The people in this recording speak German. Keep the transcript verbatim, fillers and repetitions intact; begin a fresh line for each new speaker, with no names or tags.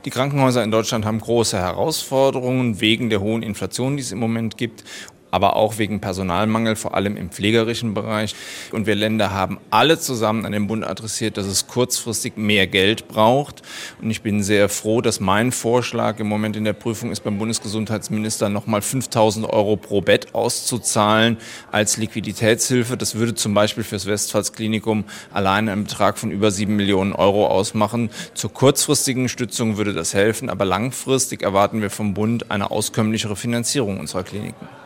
Die Krankenhäuser in Deutschland haben große Herausforderungen wegen der hohen Inflation, die es im Moment gibt, aber auch wegen Personalmangel, vor allem im pflegerischen Bereich. Und wir Länder haben alle zusammen an den Bund adressiert, dass es kurzfristig mehr Geld braucht. Und ich bin sehr froh, dass mein Vorschlag im Moment in der Prüfung ist, beim Bundesgesundheitsminister nochmal fünftausend Euro pro Bett auszuzahlen als Liquiditätshilfe. Das würde zum Beispiel fürs Westphalsklinikum allein einen Betrag von über sieben Millionen Euro ausmachen. Zur kurzfristigen Stützung würde das helfen, aber langfristig erwarten wir vom Bund eine auskömmlichere Finanzierung unserer Kliniken.